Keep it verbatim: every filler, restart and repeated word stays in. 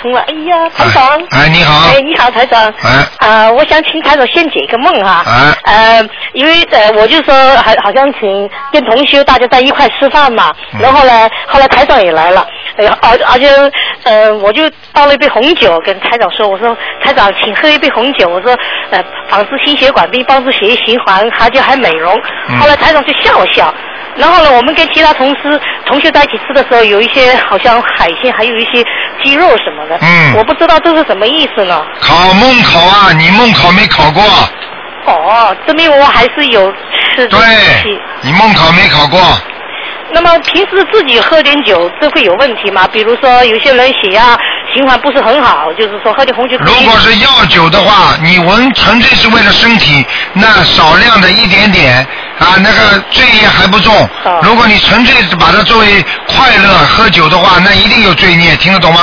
通了。哎呀，台长。 哎，哎你好。 哎，你好，台长。 哎。 啊、呃，我想请台长先解一个梦哈。 哎。 呃，因为呃，我就说好好像请跟同学大家在一块吃饭嘛，嗯、然后呢，后来台长也来了，呃，而而且呃，我就倒了一杯红酒跟台长说，我说台长请喝一杯红酒，我说呃，防治心血管病，帮助血液循环，而且还美容。嗯、后来台长就笑笑。然后呢，我们跟其他同事、同学在一起吃的时候，有一些好像海鲜，还有一些鸡肉什么的。嗯。我不知道这是什么意思呢？ 考梦考啊，你梦考没考过？ 哦，证明我还是有吃东西。 对，你梦考没考过？ 那么平时自己喝点酒，这会有问题吗？比如说有些人血压循环不是很好，就是说喝点红酒。 如果是药酒的话，你闻纯粹是为了身体，那少量的一点点啊，那个罪业还不重。哦、如果你纯粹把它作为快乐喝酒的话，那一定有罪孽，听得懂吗？